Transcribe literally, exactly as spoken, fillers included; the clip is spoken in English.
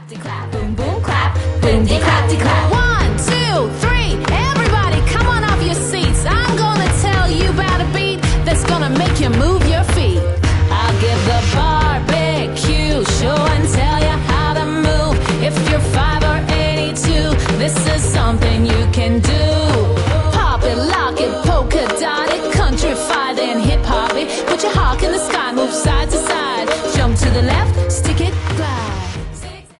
clap, boom boom clap, boom de clap de clap. One, two, three, everybody come on off your seats. I'm gonna tell you about a beat that's gonna make you move